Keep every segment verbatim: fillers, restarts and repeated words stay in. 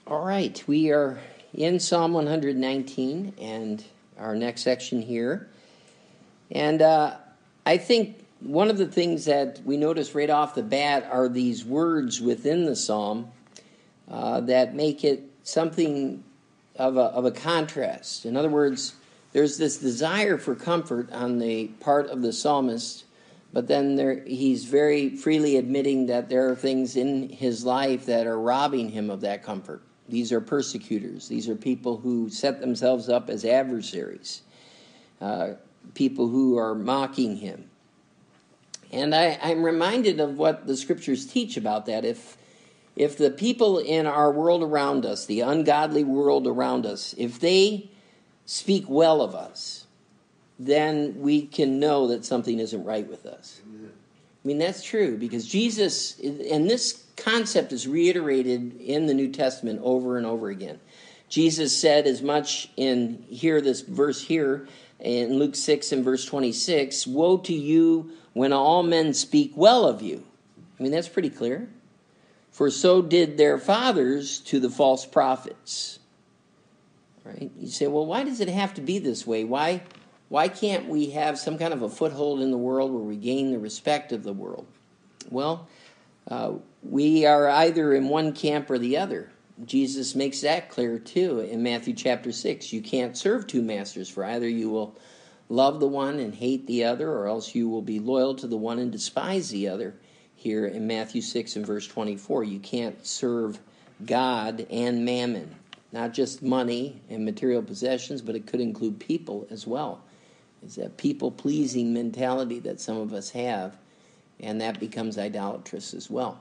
All right, we are in Psalm one nineteen and our next section here. And uh, I think one of the things that we notice right off the bat are these words within the psalm uh, that make it something of a, of a contrast. In other words, there's this desire for comfort on the part of the psalmist, but then there, he's very freely admitting that there are things in his life that are robbing him of that comfort. These are persecutors. These are people who set themselves up as adversaries, uh, people who are mocking him. And I, I'm reminded of what the scriptures teach about that. If, if the people in our world around us, the ungodly world around us, if they speak well of us, then we can know that something isn't right with us. Amen. I mean, that's true, because Jesus, and this concept is reiterated in the New Testament over and over again. Jesus said as much in here, this verse here, in Luke six and verse twenty-six, "Woe to you when all men speak well of you." I mean, that's pretty clear. "For so did their fathers to the false prophets." Right? You say, well, why does it have to be this way? Why, why can't we have some kind of a foothold in the world where we gain the respect of the world? Well, uh, we are either in one camp or the other. Jesus makes that clear too in Matthew chapter six. You can't serve two masters, for either you will love the one and hate the other, or else you will be loyal to the one and despise the other. Here in Matthew six and verse twenty-four, you can't serve God and mammon. Not just money and material possessions, but it could include people as well. It's that people-pleasing mentality that some of us have, and that becomes idolatrous as well.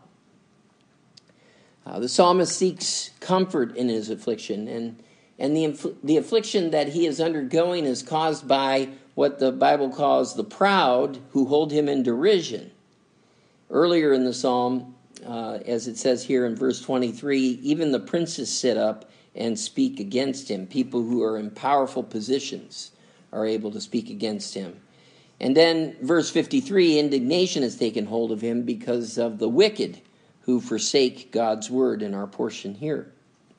Uh, the psalmist seeks comfort in his affliction, and, and the, infl- the affliction that he is undergoing is caused by what the Bible calls the proud, who hold him in derision. Earlier in the psalm, uh, as it says here in verse twenty-three, even the princes sit up and speak against him. People who are in powerful positions are able to speak against him. And then verse fifty-three, indignation has taken hold of him because of the wicked who forsake God's word in our portion here.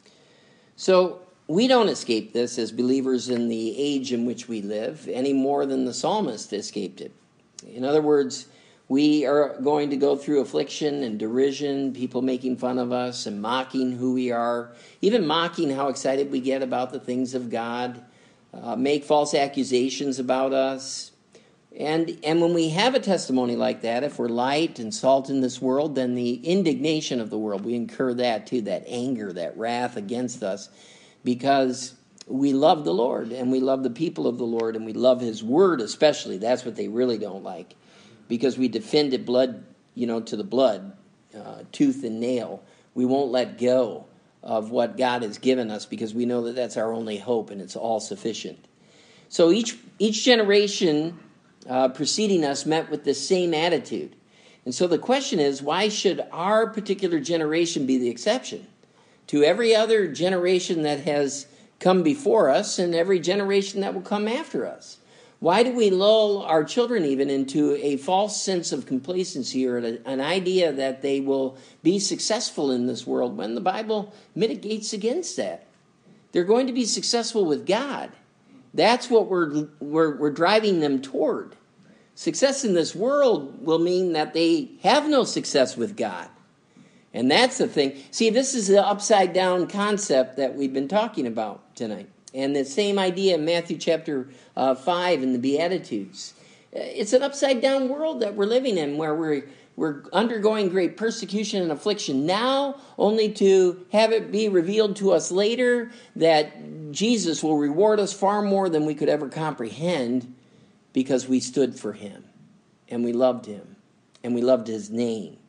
So we don't escape this as believers in the age in which we live any more than the psalmist escaped it. In other words, we are going to go through affliction and derision, people making fun of us and mocking who we are, even mocking how excited we get about the things of God, uh, make false accusations about us. And, and when we have a testimony like that, if we're light and salt in this world, then the indignation of the world, we incur that too, that anger, that wrath against us, because we love the Lord and we love the people of the Lord and we love his word especially. That's what they really don't like. Because we defend it blood, you know, to the blood, uh, tooth and nail. We won't let go of what God has given us because we know that that's our only hope and it's all sufficient. So each each generation uh, preceding us met with the same attitude. And so the question is, why should our particular generation be the exception to every other generation that has come before us and every generation that will come after us? Why do we lull our children even into a false sense of complacency or an idea that they will be successful in this world when the Bible mitigates against that? They're going to be successful with God. That's what we're, we're, we're driving them toward. Success in this world will mean that they have no success with God. And that's the thing. See, this is the upside down concept that we've been talking about tonight. And the same idea in Matthew chapter uh, five in the Beatitudes. It's an upside-down world that we're living in where we're, we're undergoing great persecution and affliction now, only to have it be revealed to us later that Jesus will reward us far more than we could ever comprehend because we stood for him and we loved him and we loved his name.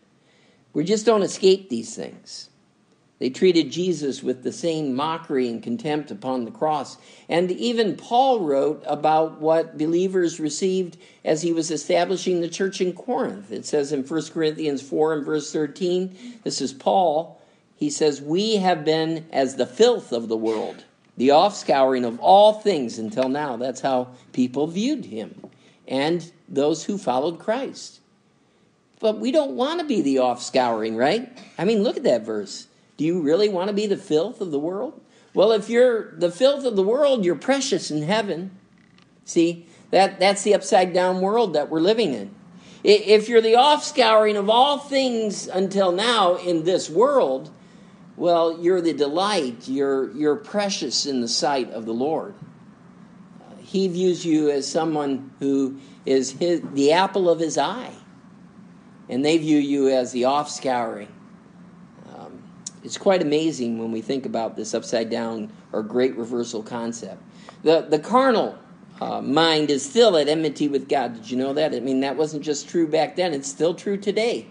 We just don't escape these things. They treated Jesus with the same mockery and contempt upon the cross. And even Paul wrote about what believers received as he was establishing the church in Corinth. It says in First Corinthians four and verse thirteen, this is Paul. He says, "We have been as the filth of the world, the offscouring of all things until now." That's how people viewed him and those who followed Christ. But we don't want to be the offscouring, right? I mean, look at that verse. Do you really want to be the filth of the world? Well, if you're the filth of the world, you're precious in heaven. See, that, that's the upside down world that we're living in. If you're the offscouring of all things until now in this world, well, you're the delight. You're, you're precious in the sight of the Lord. Uh, he views you as someone who is his, the apple of his eye. And they view you as the offscouring. Um, it's quite amazing when we think about this upside down or great reversal concept. The, the carnal Uh, mind is still at enmity with God. Did you know that? I mean, that wasn't just true back then. It's still true today.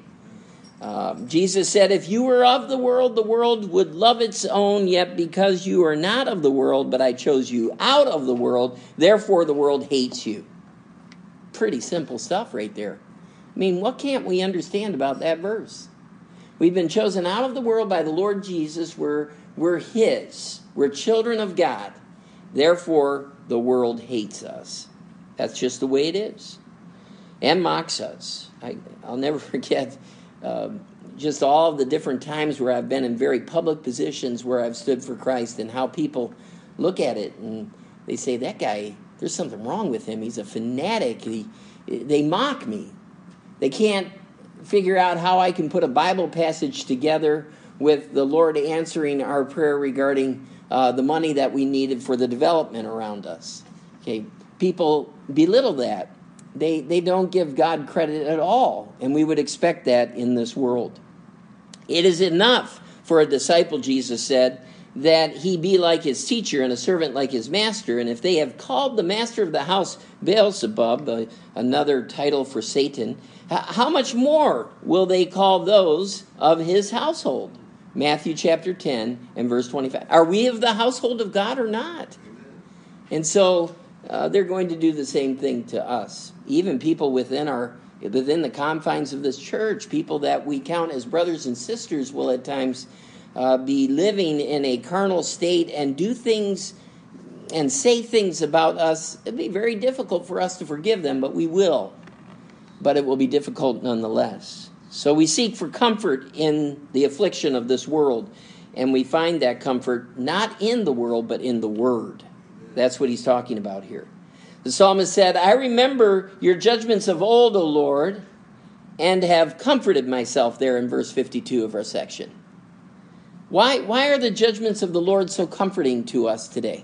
Uh, Jesus said, if you were of the world, the world would love its own, yet because you are not of the world, but I chose you out of the world, therefore the world hates you. Pretty simple stuff right there. I mean, what can't we understand about that verse? We've been chosen out of the world by the Lord Jesus. We're, we're his. We're children of God. Therefore, the world hates us. That's just the way it is. And mocks us. I, I'll never forget uh, just all of the different times where I've been in very public positions where I've stood for Christ and how people look at it and they say, that guy, there's something wrong with him. He's a fanatic. He, they mock me. They can't figure out how I can put a Bible passage together with the Lord answering our prayer regarding Uh, the money that we needed for the development around us. Okay, people belittle that. They they don't give God credit at all, and we would expect that in this world. It is enough for a disciple, Jesus said, that he be like his teacher and a servant like his master. And if they have called the master of the house Beelzebub, uh, another title for Satan, h- how much more will they call those of his household? Matthew chapter ten and verse twenty-five. Are we of the household of God or not? And so uh, they're going to do the same thing to us. Even people within our within the confines of this church, people that we count as brothers and sisters will at times uh, be living in a carnal state and do things and say things about us. It'd be very difficult for us to forgive them, but we will. But it will be difficult nonetheless. So we seek for comfort in the affliction of this world, and we find that comfort not in the world, but in the Word. That's what he's talking about here. The psalmist said, I remember your judgments of old, O Lord, and have comforted myself, there in verse fifty-two of our section. Why, why are the judgments of the Lord so comforting to us today?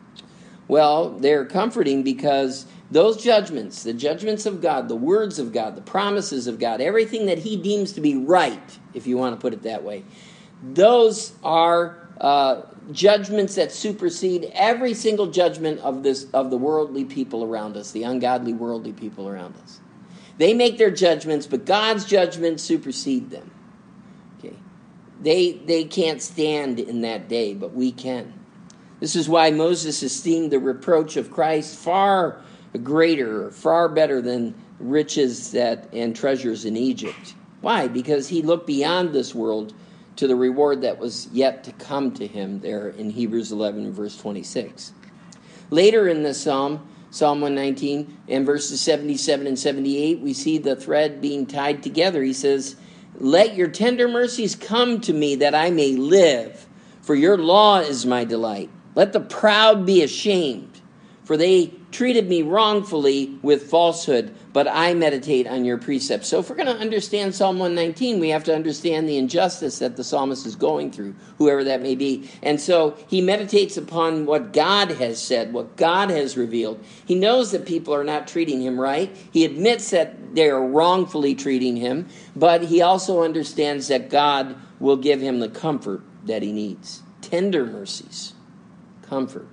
Well, they're comforting because those judgments, the judgments of God, the words of God, the promises of God, everything that he deems to be right, if you want to put it that way, those are uh, judgments that supersede every single judgment of this of the worldly people around us, the ungodly worldly people around us. They make their judgments, but God's judgments supersede them. Okay, they they can't stand in that day, but we can. This is why Moses esteemed the reproach of Christ far greater, far better than riches that and treasures in Egypt. Why? Because he looked beyond this world to the reward that was yet to come to him there in Hebrews eleven, verse twenty-six. Later in the psalm, Psalm one nineteen, in verses seventy-seven and seventy-eight, we see the thread being tied together. He says, let your tender mercies come to me that I may live, for your law is my delight. Let the proud be ashamed, for they treated me wrongfully with falsehood, but I meditate on your precepts. So if we're going to understand Psalm one nineteen, we have to understand the injustice that the psalmist is going through, whoever that may be. And so he meditates upon what God has said, what God has revealed. He knows that people are not treating him right. He admits that they are wrongfully treating him, but he also understands that God will give him the comfort that he needs. Tender mercies. Comfort.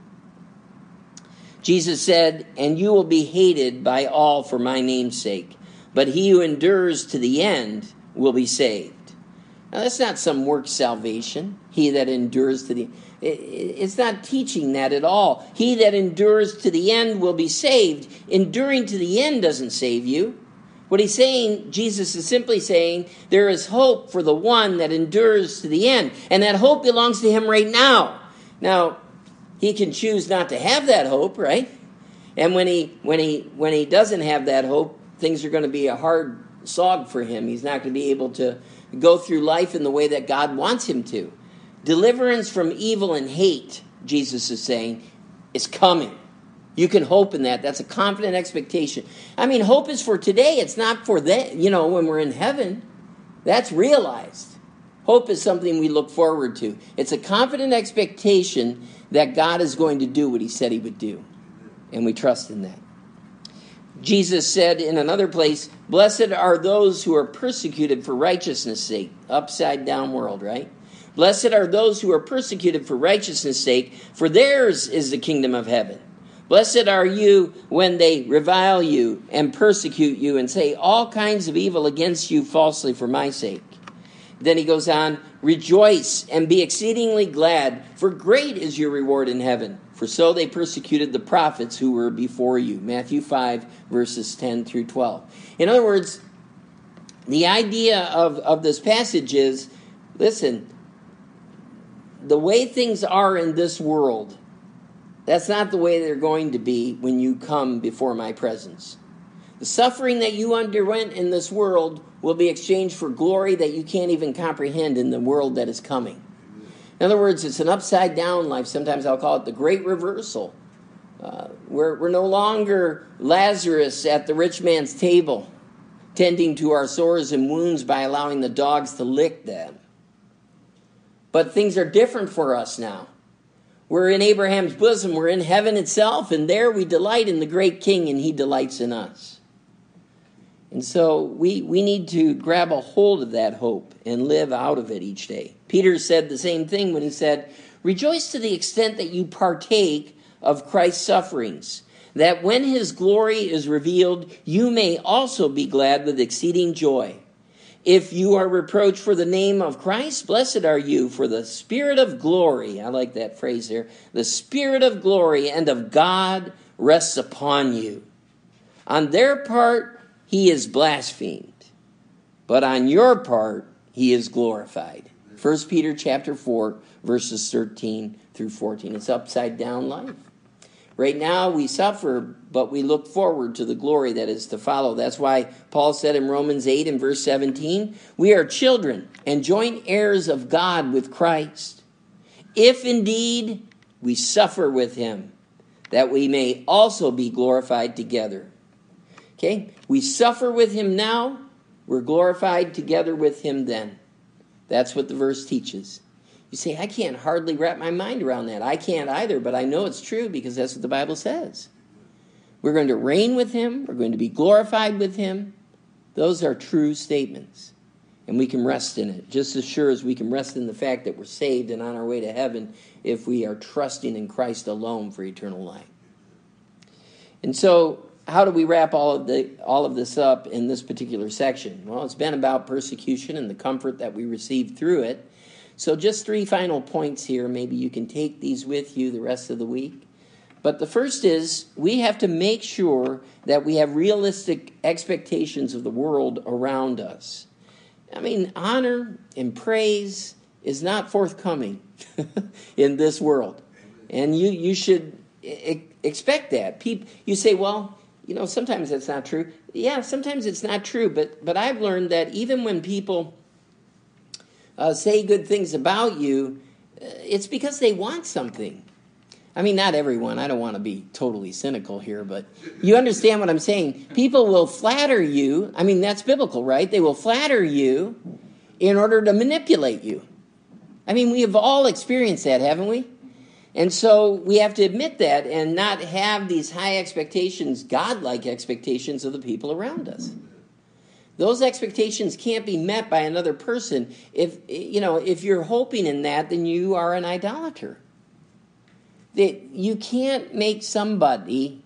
Jesus said, and you will be hated by all for my name's sake, but he who endures to the end will be saved. Now, that's not some work salvation, he that endures to the end. It's not teaching that at all. He that endures to the end will be saved. Enduring to the end doesn't save you. What he's saying, Jesus is simply saying, there is hope for the one that endures to the end, and that hope belongs to him right now. Now, he can choose not to have that hope, right? And when he when he when he doesn't have that hope, things are going to be a hard slog for him. He's not going to be able to go through life in the way that God wants him to. Deliverance from evil and hate, Jesus is saying, is coming. You can hope in that. That's a confident expectation. I mean, hope is for today. It's not for that, you know, when we're in heaven. That's realized. Hope is something we look forward to. It's a confident expectation that God is going to do what he said he would do. And we trust in that. Jesus said in another place, blessed are those who are persecuted for righteousness' sake. Upside down world, right? Blessed are those who are persecuted for righteousness' sake, for theirs is the kingdom of heaven. Blessed are you when they revile you and persecute you and say all kinds of evil against you falsely for my sake. Then he goes on, rejoice and be exceedingly glad, for great is your reward in heaven. For so they persecuted the prophets who were before you. Matthew five, verses ten through twelve. In other words, the idea of, of this passage is, listen, the way things are in this world, that's not the way they're going to be when you come before my presence. The suffering that you underwent in this world will be exchanged for glory that you can't even comprehend in the world that is coming. In other words, it's an upside-down life. Sometimes I'll call it the great reversal. Uh, we're, we're no longer Lazarus at the rich man's table, tending to our sores and wounds by allowing the dogs to lick them. But things are different for us now. We're in Abraham's bosom. We're in heaven itself, and there we delight in the great King, and he delights in us. And so we, we need to grab a hold of that hope and live out of it each day. Peter said the same thing when he said, rejoice to the extent that you partake of Christ's sufferings, that when his glory is revealed, you may also be glad with exceeding joy. If you are reproached for the name of Christ, blessed are you, for the Spirit of glory, I like that phrase there, the Spirit of glory and of God rests upon you. On their part, he is blasphemed, but on your part, he is glorified. First Peter chapter four, verses thirteen through fourteen. It's upside down life. Right now we suffer, but we look forward to the glory that is to follow. That's why Paul said in Romans eight and verse seventeen, we are children and joint heirs of God with Christ, if indeed we suffer with him, that we may also be glorified together. Okay, we suffer with him now, we're glorified together with him then. That's what the verse teaches. You say, I can't hardly wrap my mind around that. I can't either, but I know it's true because that's what the Bible says. We're going to reign with him. We're going to be glorified with him. Those are true statements, and we can rest in it, just as sure as we can rest in the fact that we're saved and on our way to heaven if we are trusting in Christ alone for eternal life. And so, how do we wrap all of the all of this up in this particular section? Well, it's been about persecution and the comfort that we receive through it. So just three final points here. Maybe you can take these with you the rest of the week. But the first is we have to make sure that we have realistic expectations of the world around us. I mean, honor and praise is not forthcoming in this world. And you, you should e- expect that. People, you say, well, you know, sometimes that's not true. Yeah, sometimes it's not true. But, but I've learned that even when people uh, say good things about you, uh, it's because they want something. I mean, not everyone. I don't want to be totally cynical here, but you understand what I'm saying. People will flatter you. I mean, that's biblical, right? They will flatter you in order to manipulate you. I mean, we have all experienced that, haven't we? And so we have to admit that and not have these high expectations, godlike expectations of the people around us. Those expectations can't be met by another person. If, you know, if you're hoping in that, then you are an idolater. That you can't make somebody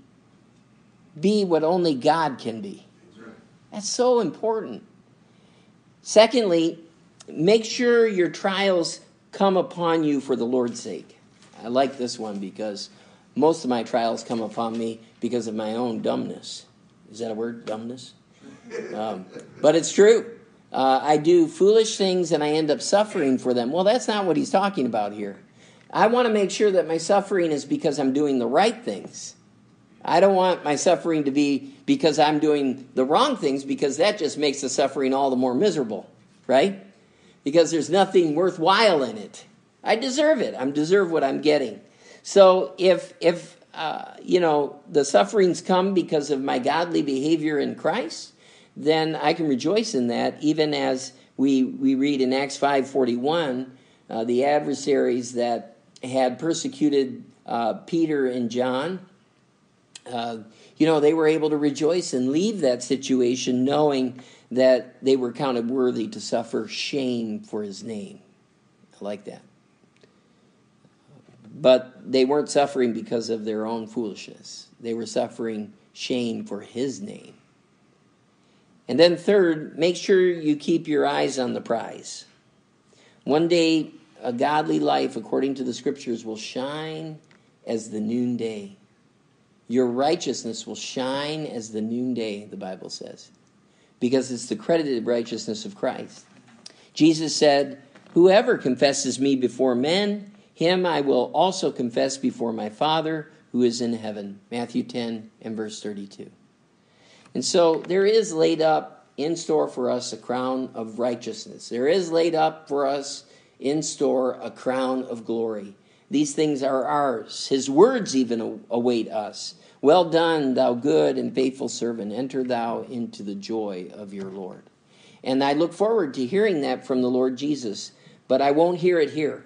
be what only God can be. That's so important. Secondly, make sure your trials come upon you for the Lord's sake. I like this one because most of my trials come upon me because of my own dumbness. Is that a word, dumbness? Um, but it's true. Uh, I do foolish things and I end up suffering for them. Well, that's not what he's talking about here. I want to make sure that my suffering is because I'm doing the right things. I don't want my suffering to be because I'm doing the wrong things, because that just makes the suffering all the more miserable, right? Because there's nothing worthwhile in it. I deserve it. I deserve what I'm getting. So if, if uh, you know, the sufferings come because of my godly behavior in Christ, then I can rejoice in that, even as we, we read in Acts five forty-one, uh, the adversaries that had persecuted uh, Peter and John, uh, you know, they were able to rejoice and leave that situation knowing that they were counted worthy to suffer shame for his name. I like that. But they weren't suffering because of their own foolishness. They were suffering shame for his name. And then third, make sure you keep your eyes on the prize. One day, a godly life, according to the scriptures, will shine as the noonday. Your righteousness will shine as the noonday, the Bible says, because it's the credited righteousness of Christ. Jesus said, "Whoever confesses me before men, him I will also confess before my Father who is in heaven." Matthew ten and verse thirty-two. And so there is laid up in store for us a crown of righteousness. There is laid up for us in store a crown of glory. These things are ours. His words even await us. "Well done, thou good and faithful servant. Enter thou into the joy of your Lord." And I look forward to hearing that from the Lord Jesus, but I won't hear it here.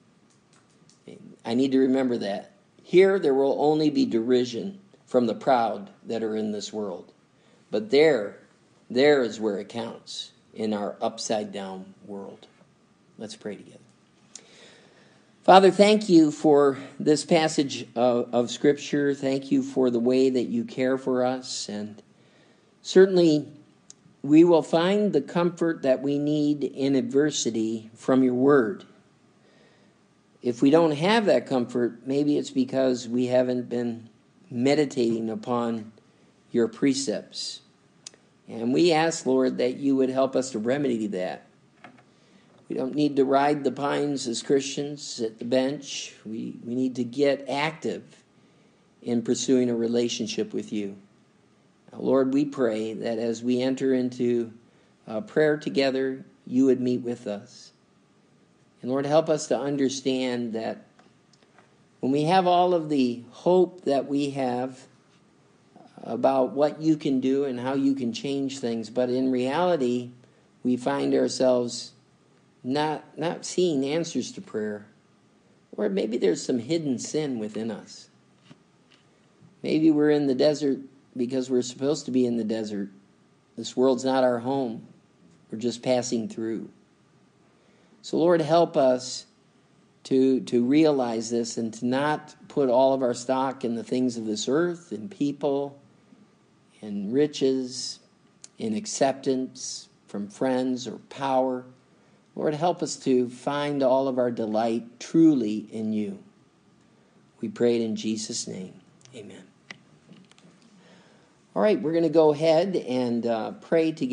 I need to remember that. Here there will only be derision from the proud that are in this world. But there, there is where it counts in our upside down world. Let's pray together. Father, thank you for this passage of, of Scripture. Thank you for the way that you care for us. And certainly we will find the comfort that we need in adversity from your word. If we don't have that comfort, maybe it's because we haven't been meditating upon your precepts. And we ask, Lord, that you would help us to remedy that. We don't need to ride the pines as Christians at the bench. We, we need to get active in pursuing a relationship with you. Now, Lord, we pray that as we enter into uh, prayer together, you would meet with us. And Lord, help us to understand that when we have all of the hope that we have about what you can do and how you can change things, but in reality, we find ourselves not, not seeing answers to prayer. Or maybe there's some hidden sin within us. Maybe we're in the desert because we're supposed to be in the desert. This world's not our home. We're just passing through. So Lord, help us to, to realize this and to not put all of our stock in the things of this earth, in people, in riches, in acceptance from friends or power. Lord, help us to find all of our delight truly in you. We pray it in Jesus' name. Amen. All right, we're going to go ahead and uh, pray together.